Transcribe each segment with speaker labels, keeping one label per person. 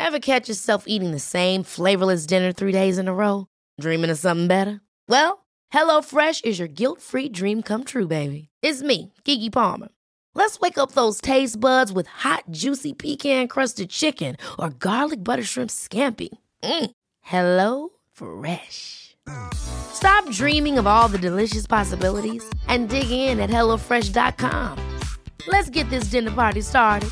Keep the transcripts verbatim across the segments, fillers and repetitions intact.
Speaker 1: Ever catch yourself eating the same flavorless dinner three days in a row? Dreaming of something better? Well, HelloFresh is your guilt-free dream come true, baby. It's me, Keke Palmer. Let's wake up those taste buds with hot, juicy pecan-crusted chicken or garlic butter shrimp scampi. Mm. Hello Fresh. Stop dreaming of all the delicious possibilities and dig in at hello fresh dot com. Let's get this dinner party started.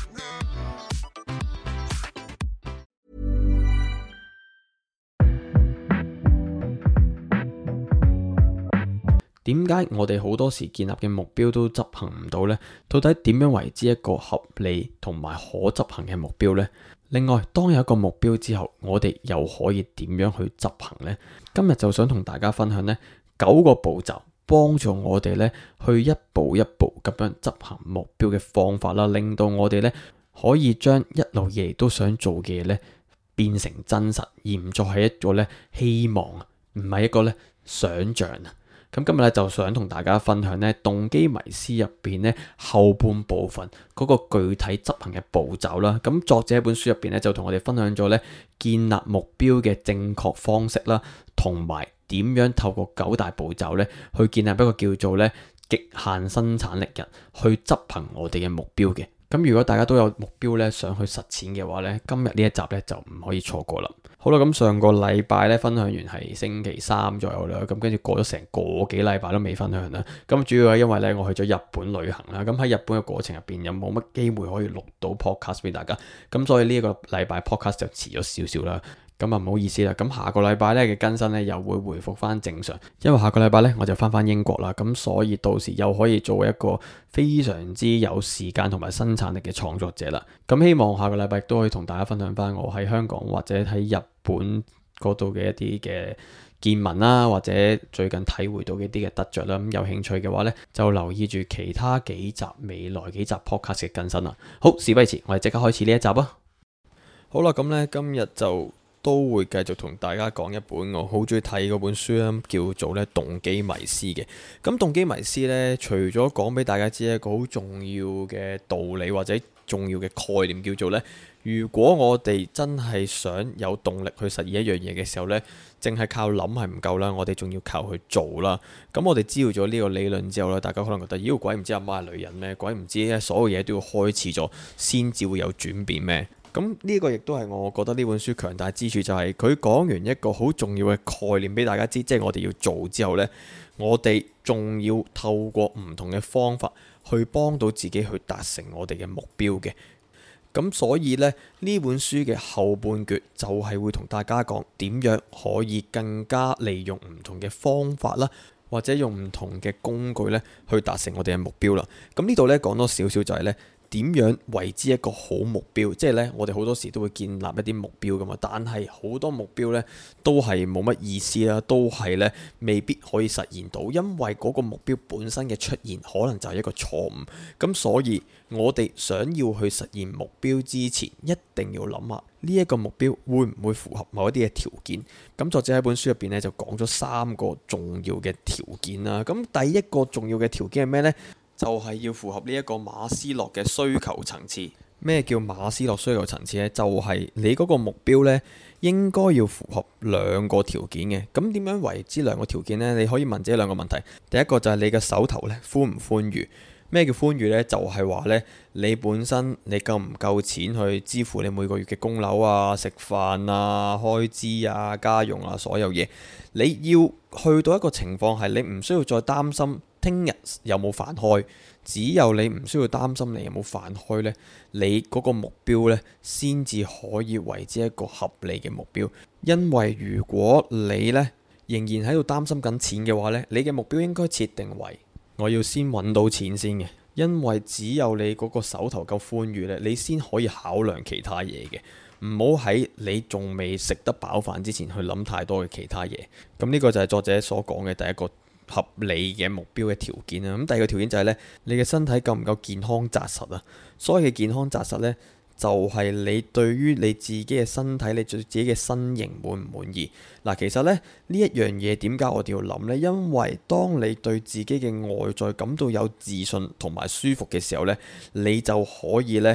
Speaker 2: 點解我哋好多時建立嘅目標都執行唔到呢？到底點樣為之一個合理同埋可執行嘅目標呢？另外，當有一個目標之後，我哋又可以點樣去執行呢？今日就想同大家分享呢九個步驟，幫助我哋呢去一步一步咁樣執行目標嘅方法啦，令到我哋呢可以將一路以嚟都想做嘅嘢呢變成真實，而唔再係一個呢希望，唔係一個呢想像啊！咁今日咧就想同大家分享咧動機迷思入邊咧後半部分嗰個具體執行嘅步驟啦。咁作者喺本書入邊咧就同我哋分享咗咧建立目標嘅正確方式啦，同埋點樣透過九大步驟咧去建立一個叫做咧極限生產力人去執行我哋嘅目標嘅。咁如果大家都有目標咧想去實踐嘅話咧，今日呢一集咧就唔可以錯過啦。好啦，咁上個禮拜咧分享完係星期三左右啦，咁跟住過咗成個幾禮拜都未分享啦。咁主要係因為咧我去咗日本旅行啦，咁喺日本嘅過程入邊又冇乜機會可以錄到 podcast 俾大家，咁所以呢一個禮拜 podcast 就遲咗少少啦。咁啊唔好意思啦，咁下個禮拜咧嘅更新咧又會回復翻正常，因為下個禮拜咧我就翻翻英國啦，咁所以到時又可以做一個非常之有時間同埋生產力嘅創作者啦。咁希望下個禮拜都可以同大家分享翻我喺香港或者喺日本嗰度嘅一啲嘅見聞啦，或者最近體會到嘅一啲嘅得着啦。咁有興趣嘅話咧，就留意住其他幾集未來幾集 podcast 嘅更新啦。好，事不宜遲，我哋即刻開始呢一集啊！好啦，咁咧今日就都會繼續同大家講一本我好中意睇嗰本書啦，叫做咧動機迷思嘅。咁動機迷思咧，除咗講俾大家知一個好重要嘅道理或者重要嘅概念，叫做咧，如果我哋真係想有動力去實現一樣嘢嘅時候咧，淨係靠諗係唔夠啦，我哋仲要靠去做啦。咁我哋知道咗呢個理論之後咧，大家可能覺得，妖鬼唔知阿媽係女人咩？鬼唔知咧所有嘢都要開始咗先至會有轉變咩？咁呢個亦都係我覺得呢本書強大之處，就係佢講完一個好重要嘅概念俾大家知，即係我哋要做之後呢，我哋仲要透過唔同嘅方法去幫到自己去達成我哋嘅目標嘅。咁所以呢，呢本書嘅後半段就係會同大家講點樣可以更加利用唔同嘅方法啦，或者用唔同嘅工具呢去達成我哋嘅目標啦。咁呢度呢講多少少就係呢，點樣為之一個好目標？即係咧，我哋好多時都會建立一啲目標噶嘛，但係好多目標咧都係冇乜意思啦，都係咧未必可以實現到，因為嗰個目標本身嘅出現可能就係一個錯誤。咁所以我哋想要去實現目標之前，一定要諗下呢一個目標會唔會符合某一啲嘅條件。咁作者喺本書入邊咧就講咗三個重要嘅條件啦。咁第一個重要嘅條件係咩呢？就係要符合呢一個馬斯洛嘅需求層次。咩叫馬斯洛需求層次呢？就係你嗰個目標呢，應該要符合兩個條件嘅。咁點樣為之兩個條件呢？你可以問自己兩個問題。第一個就係你嘅手頭呢寬唔寬裕？咩叫寬裕呢？就係話呢，你本身你夠唔夠錢去支付你每個月嘅供樓啊、食飯啊、開支啊、家用啊所有嘢。你要去到一個情況係你唔需要再擔心聽日有冇飯開，只有你唔需要擔心你有冇飯開呢，你嗰個目標呢先至可以為之一個合理嘅目標。因為如果你呢仍然喺度擔心緊錢嘅話呢，你嘅目標應該設定為我要先揾到錢先嘅。因為只有你嗰個手頭夠寬裕呢，你先可以考量其他嘢嘅。唔好喺你仲未食得飽飯之前去諗太多嘅其他嘢。咁呢個就係作者所講嘅第一個合理嘅目標嘅條件啊。咁第二個條件就係咧，你嘅身體夠唔夠健康紮實啊？所謂嘅健康紮實呢，就係你對於你自己嘅身體，你對自己嘅身形滿唔滿意？嗱，其實咧呢一樣嘢點解我哋要諗呢？因為當你對自己嘅外在感到有自信同埋舒服嘅時候呢，你就可以呢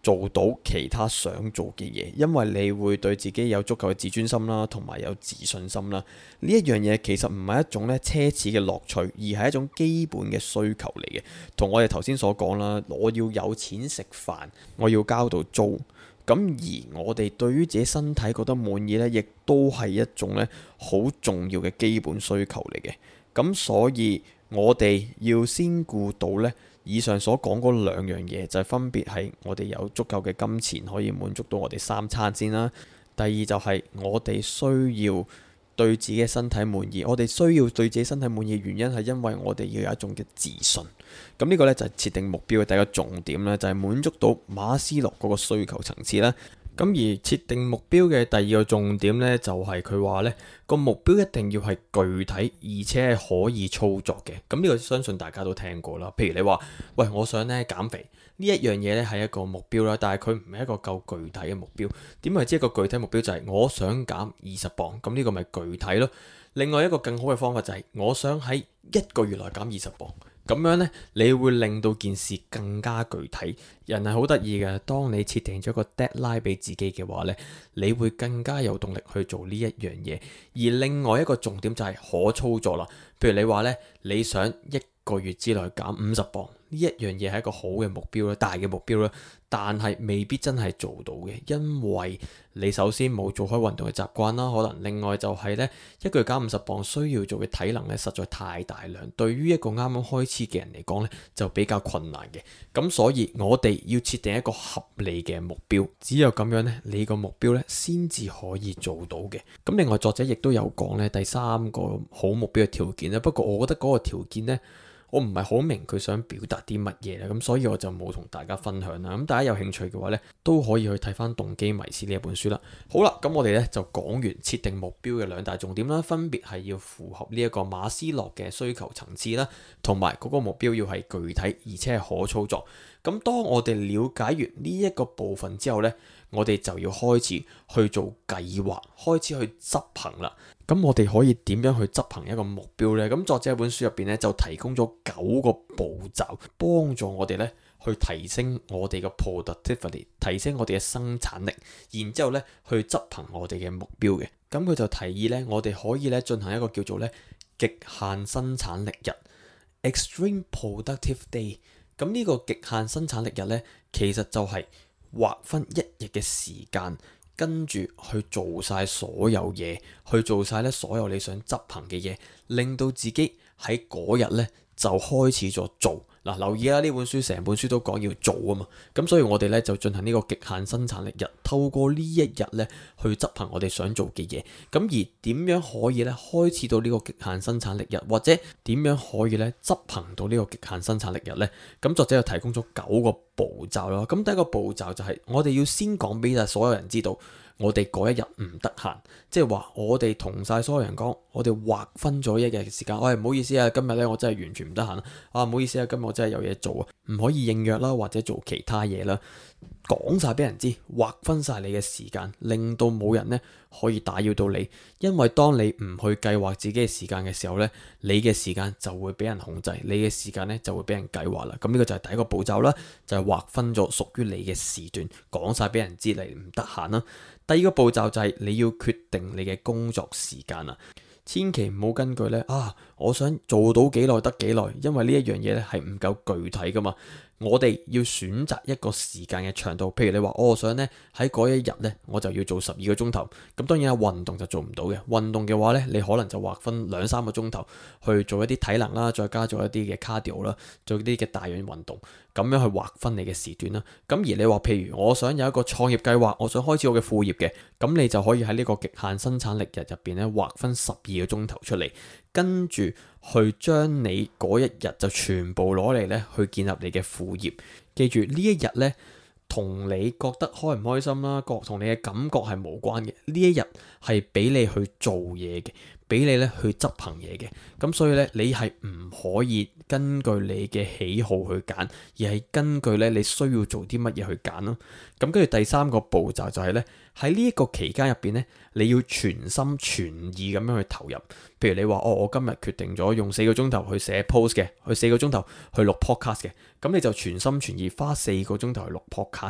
Speaker 2: 做到其他想做嘅嘢，因為你會對自己有足夠嘅自尊心啦，同埋有自信心啦。呢一樣嘢其實唔係一種咧奢侈嘅樂趣，而係一種基本嘅需求嚟嘅。同我哋頭先所講啦，我要有錢食飯，我要交到租。咁而我哋對於自己身體覺得滿意呢，亦都係一種咧好重要嘅基本需求嚟嘅。咁所以我哋要先顧到呢以上所講嗰兩樣嘢，就係分別係我哋有足夠嘅金錢可以滿足到我哋三餐先啦。第二就係我哋需要對自己嘅身體滿意，我哋需要對自己身體滿意嘅原因係因為我哋要有一種嘅自信。咁呢個呢，就係設定目標嘅第一個重點啦，就係滿足到馬斯洛嗰個需求層次啦。咁而設定目標嘅第二個重點呢，就係佢話呢個目標一定要係具體而且係可以操作嘅。咁呢個相信大家都聽過啦。譬如你話喂，我想呢減肥呢一樣嘢呢係一個目標啦，但係佢唔係一個夠具體嘅目標。點為之一個具體目標？就係我想減二十磅，咁呢個咪具體咯。另外一個更好嘅方法就係我想喺一個月內減二十磅。咁樣呢，你會令到件事更加具體。人係好得意嘅，當你設定咗個 deadline 俾自己嘅話呢，你會更加有動力去做呢一樣嘢。而另外一個重點就係可操作啦。譬如你話呢，你想一個月之內減五十磅，呢一樣嘢係一個好嘅目標啦，大嘅目標啦，但係未必真係做到嘅，因為你首先冇做開運動嘅習慣啦，可能另外就係呢，一個月減五十磅需要做嘅體能呢實在太大量，對於一個啱啱開始嘅人嚟講呢，就比較困難嘅。咁所以我哋要設定一個合理嘅目標，只有咁樣呢，你個目標呢先至可以做到嘅。咁另外作者亦都有講呢，第三個好目標嘅條件咧，不過我覺得嗰個條件呢，我唔係好明佢想表達啲乜嘢啦，咁所以我就冇同大家分享啦。咁大家有興趣嘅話呢，都可以去睇翻《動機迷思》呢一本書啦。好啦，咁我哋呢就講完設定目標嘅兩大重點啦，分別係要符合呢一個馬斯洛嘅需求層次啦，同埋嗰個目標要係具體而且係可操作。咁當我哋了解完呢一個部分之後呢，我哋就要開始去做計劃，開始去執行啦。咁我哋可以點樣去執行一個目標呢？咁作者喺本書入邊呢，就提供咗九個步驟，幫助我哋呢去提升我哋嘅 productivity， 提升我哋嘅生產力，然之後呢去執行我哋嘅目標嘅。咁佢就提議呢，我哋可以呢進行一個叫做呢極限生產力日 （Extreme Productive Day）。咁呢個極限生產力日呢，其實就係劃分一日嘅時間，跟住去做晒所有嘢，去做晒咧所有你想執行嘅嘢，令到自己喺嗰日呢就開始咗做。嗱，留意啦，呢本書成本書都講要做啊嘛，咁所以我哋呢就進行呢個極限生產力日，透過呢一日呢去執行我哋想做嘅嘢。咁而點樣可以呢開始到呢個極限生產力日，或者點樣可以呢執行到呢個極限生產力日呢？咁作者就提供咗九個步驟咯。咁第一個步驟就係我哋要先講俾晒所有人知道，我哋嗰一日唔得閒，即係話我哋同晒所有人講，我哋劃分咗一日嘅時間。喂，唔好意思啊，今日咧我真係完全唔得閒啊！唔好意思啊，今日我真係有嘢做啊，唔可以應約啦，或者做其他嘢啦。講晒俾人知，劃分晒你嘅時間，令到冇人呢可以打擾到你。因為當你唔去計劃自己嘅時間嘅時候呢，你嘅時間就會俾人控制，你嘅時間呢就會俾人計劃啦。咁呢個就係第一個步驟啦，就係劃分咗屬於你嘅時段，講晒俾人知你唔得閒啦。第二個步驟就係你要決定你嘅工作時間啦，千祈唔好根據呢啊，我想做到幾耐得幾耐，因為呢一樣嘢呢係唔夠具體噶嘛。我哋要選擇一個時間嘅長度，譬如你話、哦、我想呢喺嗰一日呢，我就要做十二個鐘頭。咁當然啦，運動就做唔到嘅。運動嘅話呢，你可能就劃分兩三個鐘頭去做一啲體能啦，再加做一啲嘅 cardio 啦，做一啲嘅大氧運動，咁樣去劃分你嘅時段啦。咁而你話譬如我想有一個創業計劃，我想開始我嘅副業嘅，咁你就可以喺呢個極限生產力日入邊呢劃分十二個鐘頭出嚟，跟住去將你嗰一日就全部攞嚟咧去建立你嘅副業。記住呢一日咧，同你覺得開唔開心啦，同你嘅感覺係無關嘅。呢一日係俾你去做嘢嘅，俾你咧去執行嘢嘅。咁所以咧，你係唔可以根據你嘅喜好去揀，而係根據咧你需要做啲乜嘢去揀咯。咁跟住第三個步驟就係咧，喺呢一個期間入邊咧，你要全心全意咁樣去投入。譬如你話哦，我今日決定咗用四個鐘頭去寫 post 嘅，去四個鐘頭去錄 podcast 嘅，咁你就全心全意花四個鐘頭去錄 podcast 啦。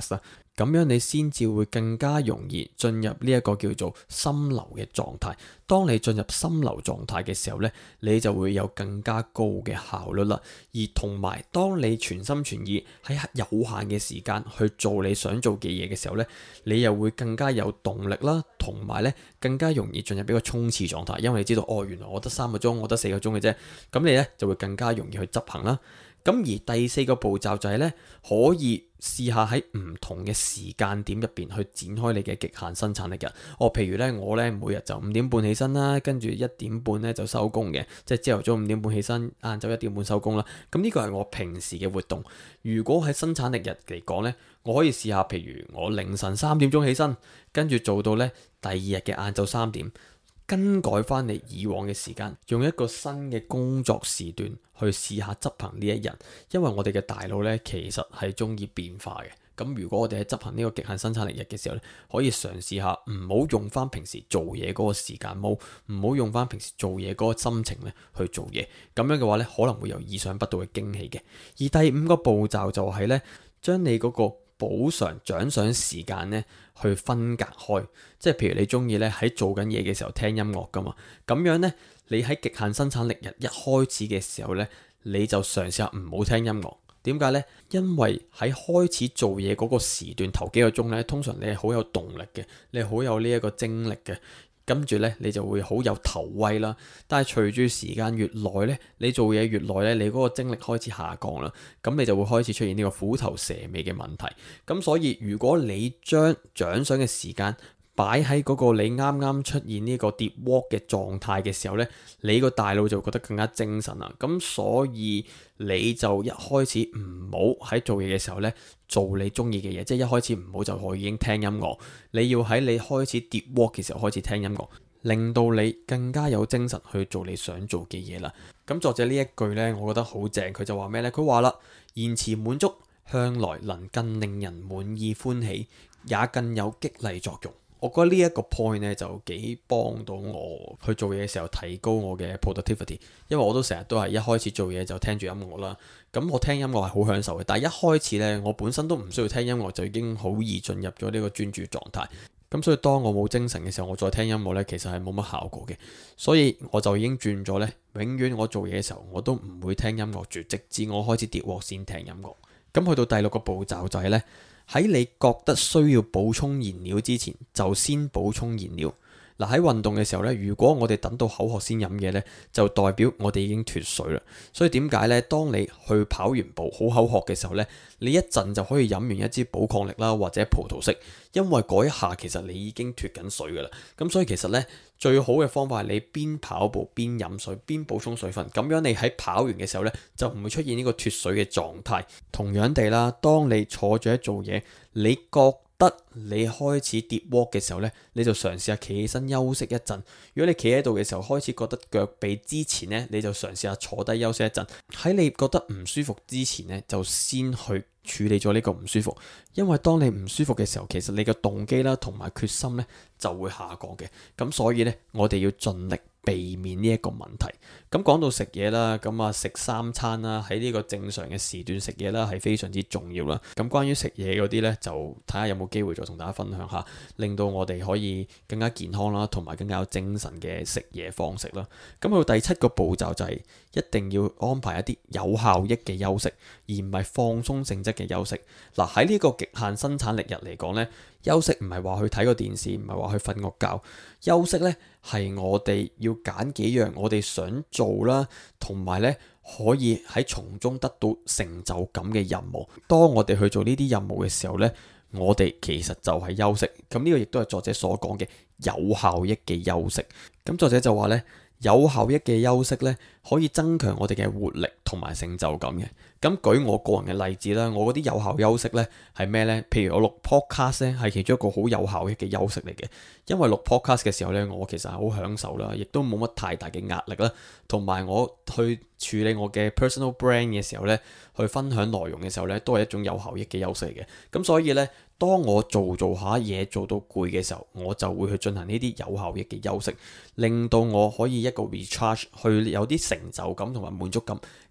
Speaker 2: 咁樣你先至會更加容易進入呢一個叫做心流嘅狀態。當你進入心流狀態嘅時候呢，你就會有更加高嘅效率啦。而同埋，當你全心全意喺有限嘅時間去做你想做嘅嘢嘅時候呢，你又會更加有動力啦，同埋呢更加容易進入一個衝刺狀態。因為你知道，哦，原來我得三個鐘，我得四個鐘嘅啫，咁你呢就會更加容易去執行啦。咁而第四個步驟就係咧，可以試下喺唔同嘅時間點入邊去展開你嘅極限生產力日。哦，譬如咧，我咧每日就五點半起身啦，跟住一點半咧就收工嘅，即係朝頭早五點半起身，晏晝一點半收工啦。咁呢個係我平時嘅活動。如果喺生產力日嚟講咧，我可以試下，譬如我凌晨三點鐘起身，跟住做到咧第二日嘅晏晝三點。更改翻你以往嘅時間，用一個新嘅工作時段去試下執行呢一日，因為我哋嘅大腦呢，其實係中意變化嘅。咁如果我哋喺執行呢個極限生產力日嘅時候呢，可以嘗試下唔好用翻平時做嘢嗰個時間模，唔好用翻平時做嘢嗰個心情呢去做嘢。咁樣嘅話呢，可能會有意想不到嘅驚喜嘅。而第五個步驟就係呢，將你嗰個補償獎賞時間呢去分隔開，即係譬如你中意咧喺做緊嘢嘅時候聽音樂噶嘛，咁樣呢，你喺極限生產力日一開始嘅時候呢，你就嘗試下唔好聽音樂。點解呢？因為喺開始做嘢嗰個時段頭幾個鐘呢，通常你係好有動力嘅，你係好有呢一個精力嘅。跟住呢，你就會好有頭威啦。但係隨住時間越耐呢，你做嘢越耐呢，你嗰個精力開始下降啦。咁你就會開始出現呢個虎頭蛇尾嘅問題。咁所以如果你將獎賞嘅時間擺喺嗰個你啱啱出現呢個 deep work 嘅狀態嘅時候呢，你個大腦就覺得更加精神啦。咁所以你就一開始唔好喺做嘢嘅時候呢做你中意嘅嘢，即係一開始唔好就可以已經聽音樂。你要喺你開始 deep work 嘅時候開始聽音樂，令到你更加有精神去做你想做嘅嘢啦。咁作者呢一句呢，我覺得好正。佢就話咩呢？佢話啦，延遲滿足向來能更令人滿意歡喜，也更有激勵作用。我覺得呢一個 point 咧就幾幫到我去做嘢嘅時候提高我嘅 productivity，因為我都成日都係一開始做嘢就聽住音樂啦。咁我聽音樂係好享受嘅，但係一開始呢，我本身都唔需要聽音樂就已經好易進入咗呢個專注狀態。咁所以當我冇精神嘅時候，我再聽音樂呢，其實係冇乜效果嘅。所以我就已經轉咗呢，永遠我做嘢嘅時候我都唔會聽音樂住，直至我開始跌鑊先聽音樂。咁去到第六個步驟就係呢。喺你覺得需要補充燃料之前，就先補充燃料。嗱，喺運動嘅時候呢，如果我哋等到口渴先飲嘢呢，就代表我哋已經脫水啦。所以點解呢？當你去跑完步好口渴嘅時候呢，你一陣就可以飲完一支寶礦力啦，或者葡萄適，因為嗰一下其實你已經脫緊水噶啦。咁所以其實呢，最好嘅方法係你邊跑步邊飲水邊補充水分，咁樣你喺跑完嘅時候呢，就唔會出現呢個脫水嘅狀態。同樣地啦，當你坐住喺做嘢，你覺得你開始跌窩嘅時候呢，你就嘗試下企起身休息一陣。如果你企喺度嘅時候開始覺得腳痹之前呢，你就嘗試下坐低休息一陣。喺你覺得唔舒服之前呢，就先去處理咗呢個唔舒服。因為當你唔舒服嘅時候，其實你嘅動機啦同埋決心呢就會下降嘅。咁所以呢，我哋要盡力避免呢一個問題。咁講到食嘢啦，咁啊食三餐啦，喺呢個正常嘅時段食嘢啦，係非常之重要啦。咁關於食嘢嗰啲呢，就睇下有冇機會再同大家分享下，令到我哋可以更加健康啦，同埋更加有精神嘅食嘢方式啦。咁去到第七個步驟就係一定要安排一啲有效益嘅休息，而唔係放鬆性質嘅休息。嗱，喺呢個極限生產力日嚟講呢，休息唔係話去睇個電視，唔係話去瞓個覺。休息呢係我哋要揀幾樣我哋想做啦，同埋呢可以喺從中得到成就感嘅任務。當我哋去做呢啲任務嘅時候呢，我哋其實就係休息。咁呢個亦都係作者所講嘅有效益嘅休息。咁作者就話呢，有效益嘅休息呢，可以增強我哋嘅活力同埋成就感嘅。咁舉我個人嘅例子啦，我嗰啲有效休息呢係咩呢？譬如我錄 podcast 呢係其中一個好有效益嘅休息嚟嘅，因為錄 podcast 嘅時候呢，我其實係好享受啦，亦都冇乜太大嘅壓力啦，同埋我去處理我嘅 personal brand 嘅時候呢，去分享內容嘅時候呢，都係一種有效益嘅休息嚟嘅。咁所以呢，當我做做下嘢做到攰嘅時候，我就會去進行呢啲有效益嘅休息，令到我可以一個 recharge，去有啲成就感同埋滿足感。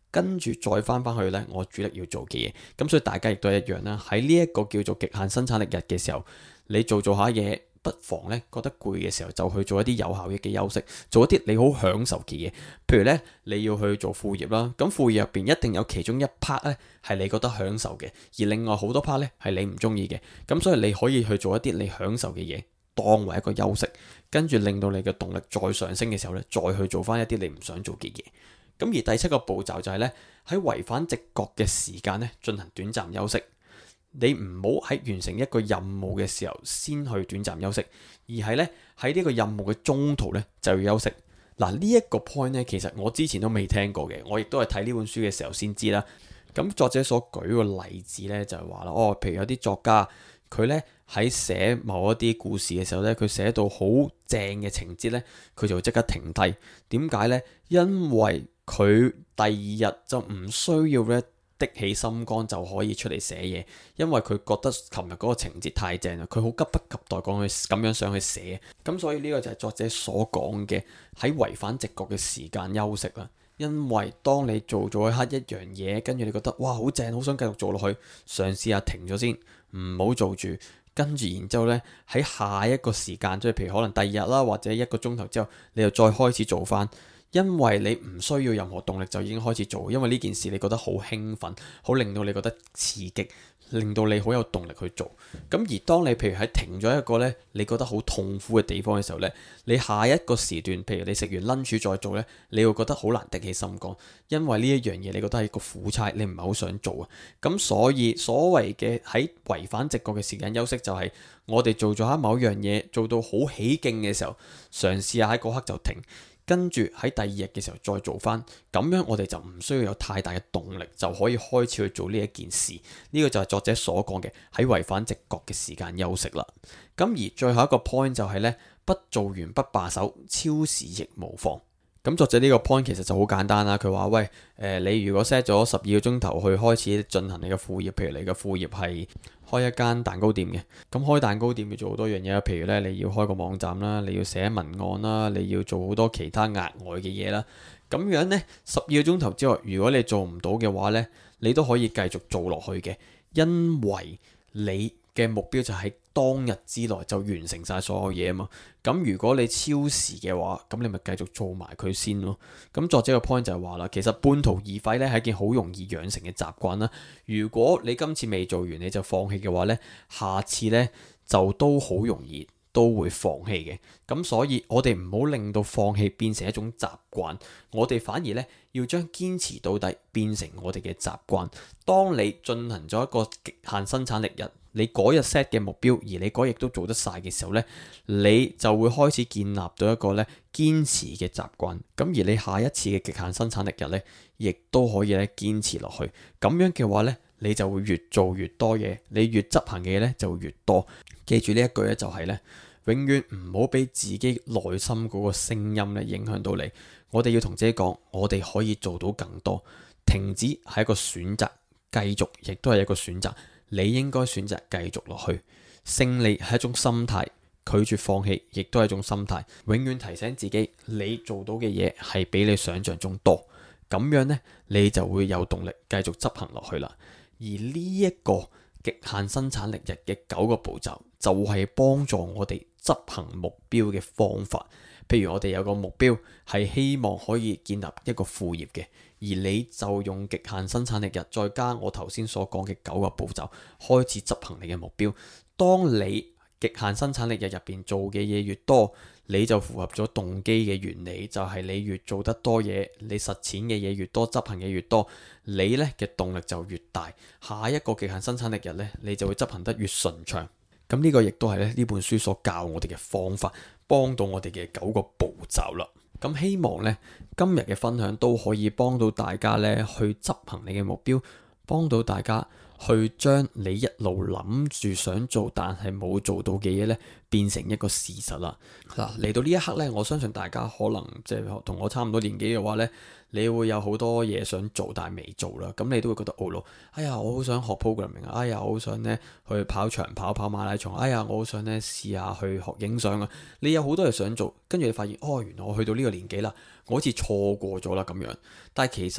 Speaker 2: 跟住再翻翻去呢，我主力要做嘅嘢。咁所以大家亦都係一樣啦。喺呢一個叫做極限生產力日嘅時候，你做做下嘢，不妨呢覺得攰嘅時候，就去做一啲有效益嘅休息，做一啲你好享受嘅嘢。譬如呢，你要去做副業啦，咁副業入邊一定有其中一 part 呢係你覺得享受嘅，而另外好多 part 呢係你唔中意嘅。咁所以你可以去做一啲你享受嘅嘢，當為一個休息，跟住令到你嘅動力再上升嘅時候呢，再去做翻一啲你唔想做嘅嘢。咁而第七個步驟就係呢，喺違反直覺嘅時間呢進行短暫休息。你唔好喺完成一個任務嘅時候先去短暫休息，而係呢，喺呢個任務嘅中途呢就要休息。嗱，呢一個 point 呢，其實我之前都未聽過嘅，我亦都係睇呢本書嘅時候先知啦。咁作者所舉個例子呢，就係話啦，哦，譬如有啲作家佢呢喺寫某一啲故事嘅時候呢，佢寫到好正嘅情節呢，佢就即刻停低。點解呢？因為佢第二日就唔需要咧的起心肝就可以出嚟寫嘢，因為佢覺得琴日嗰個情節太正啦，佢好急不及待講去咁樣上去寫。咁所以呢個就係作者所講嘅喺違反直覺嘅時間休息啦。因為當你做咗一刻一樣嘢，跟住你覺得哇好正，好想繼續做落去，嘗試下停咗先，唔好做住，跟住然之後呢，喺下一個時間，即係譬如可能第二日啦，或者一個鐘頭之後，你又再開始做翻。因為你唔需要任何動力就已經開始做，因為呢件事你覺得好興奮，好令到你覺得刺激，令到你好有動力去做。咁而當你譬如喺停咗一個呢，你覺得好痛苦嘅地方嘅時候呢，你下一個時段，譬如你食完 lunch 再做呢，你會覺得好難的起心肝，因為呢一樣嘢你覺得係個苦差，你唔係好想做啊。咁所以所謂嘅喺違反直覺嘅時間休息，就係我哋做咗下某樣嘢，做到好起勁嘅時候，嘗試下喺嗰刻就停。跟住喺第二日嘅時候再做翻，咁樣我哋就唔需要有太大嘅動力，就可以開始去做呢一件事。呢個就係作者所講嘅喺違反直覺嘅時間休息啦。咁而最後一個 point 就係呢：不做完不罷手，超時亦無妨。咁作者呢個 point 其實就好簡單啦。佢話喂，誒、呃、你如果 set 咗十二個鐘頭去開始進行你嘅副業，譬如你嘅副業係開一間蛋糕店嘅，咁開蛋糕店要做好多樣嘢，譬如咧你要開個網站啦，你要寫文案啦，你要做好多其他額外嘅嘢啦。咁樣呢，十二個鐘頭之外，如果你做唔到嘅話呢，你都可以繼續做落去嘅，因為你嘅目標就喺當日之內就完成晒所有嘢啊嘛。咁如果你超時嘅話，咁你咪繼續做埋佢先咯。咁作者個 point 就係話啦，其實半途而廢咧係一件好容易養成嘅習慣啦。如果你今次未做完你就放棄嘅話呢，下次呢就都好容易都會放棄嘅。咁所以我哋唔好令到放棄變成一種習慣，我哋反而呢要將堅持到底變成我哋嘅習慣。當你進行咗一個極限生產力日，你嗰日 set 嘅目標，而你嗰日都做得晒嘅時候呢，你就會開始建立到一個呢堅持嘅習慣。咁而你下一次嘅極限生產力日呢，亦都可以咧堅持落去。咁樣嘅話呢，你就會越做越多嘢，你越執行嘅嘢呢就會越多。記住呢一句呢，就係呢：永遠唔好俾自己內心嗰個聲音咧影響到你。我哋要同自己講，我哋可以做到更多。停止係一個選擇，繼續亦都係一個選擇。你應該選擇繼續落去。勝利係一種心態，拒絕放棄亦都係一種心態。永遠提醒自己，你做到嘅嘢係比你想象中多。咁樣呢，你就會有動力繼續執行落去啦。而呢一個極限生產力日嘅九個步驟，就係幫助我哋執行目標嘅方法。譬如我哋有個目標係希望可以建立一個副業嘅，而你就用極限生產力日再加我頭先所講嘅九個步驟開始執行你嘅目標。當你極限生產力日入邊做嘅嘢越多，你就符合咗動機嘅原理，就係你越做得多嘢，你實踐嘅嘢越多，執行嘅越多，你呢嘅動力就越大。下一個極限生產力日呢，你就會執行得越順暢。咁呢個亦都係咧呢本書所教我哋嘅方法，幫到我哋嘅九個步驟啦。咁希望呢今日嘅分享都可以幫到大家呢去執行你嘅目標，幫到大家去將你一路諗住想做但係冇做到嘅嘢呢變成一個事實啦。嗱，嚟到呢一刻呢，我相信大家可能即係同我差唔多年紀嘅話呢，你會有好多嘢想做但係未做啦。咁你都會覺得懊惱，哎呀，我好想學 programming 啊，哎呀，我好想呢去跑長跑跑馬拉松，哎呀，我好想呢試下去學影相啊。你有好多嘢想做，跟住你發現哦，原來我去到呢個年紀啦，我好似錯過咗啦咁樣。但係其實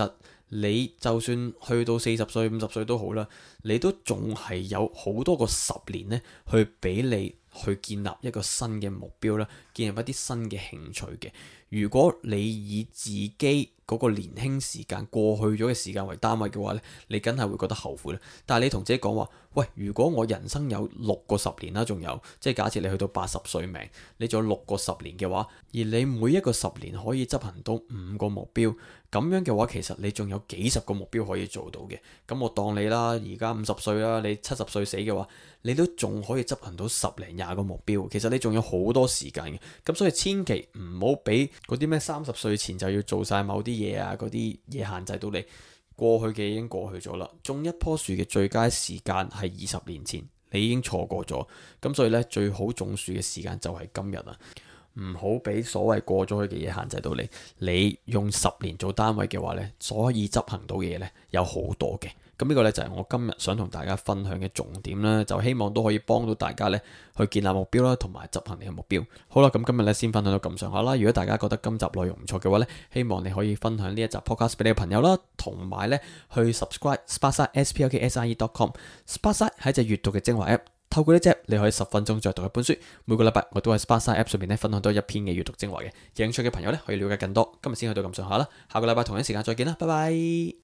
Speaker 2: 你就算去到四十歲、五十歲都好啦，你都仲係有好多個十年呢，去俾你去建立一個新嘅目標啦，建立一啲新嘅興趣嘅。如果你以自己嗰個年輕時間過去咗嘅時間為單位嘅話呢，你梗係會覺得後悔啦。但係你同自己講話，喂，如果我人生有六個十年啦，仲有即係假設你去到八十歲命，你仲有六個十年嘅話，而你每一個十年可以執行到五個目標，咁樣嘅話，其實你仲有幾十個目標可以做到嘅。咁我當你啦，而家五十歲啦，你七十歲死嘅話，你都仲可以執行到十零廿個目標。其實你仲有好多時間嘅。咁所以千祈唔好俾嗰啲咩三十歲前就要做晒某啲嘢啊，嗰啲嘢限制到你。過去嘅已經過去咗啦。種一棵樹嘅最佳時間係二十年前，你已經錯過咗。咁所以呢，最好種樹嘅時間就係今日啊！唔好俾所謂過咗去嘅嘢限制到你。你用十年做單位嘅話呢，所可以執行到嘅嘢呢有好多嘅。咁呢個呢，就係我今日想同大家分享嘅重點啦，就希望都可以幫到大家呢去建立目標啦，同埋執行你嘅目標。好啦，咁今日呢先分享到咁上下啦。如果大家覺得今集內容唔錯嘅話呢，希望你可以分享呢一集 podcast 俾你嘅朋友啦，同埋呢去 subscribe Sparkside S P A R K S I D E dot com。Sparkside 係一隻閱讀嘅精華 app。透過呢隻，你可以十分鐘再讀一本書。每個禮拜我都喺 Sparkside App 上面咧分享多一篇嘅閱讀精華嘅。有興趣嘅朋友咧可以了解更多。今日先去到咁上下啦，下個禮拜同一時間再見啦，拜拜。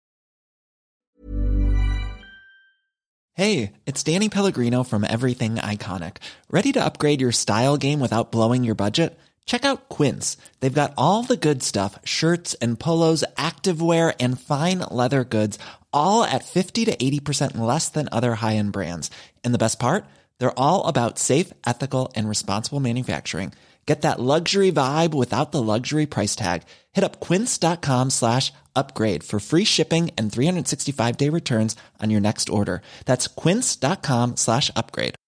Speaker 3: Hey, it's Danny Pellegrino from Everything Iconic. Ready to upgrade your style game without blowing your budget? Check out Quince. They've got all the good stuff, shirts and polos, activewear, and fine leather goods, all at fifty to eighty percent less than other high-end brands. And the best part? They're all about safe, ethical, and responsible manufacturing. Get that luxury vibe without the luxury price tag. Hit up quince.com slash upgrade for free shipping and three sixty-five day returns on your next order. That's quince.com slash upgrade.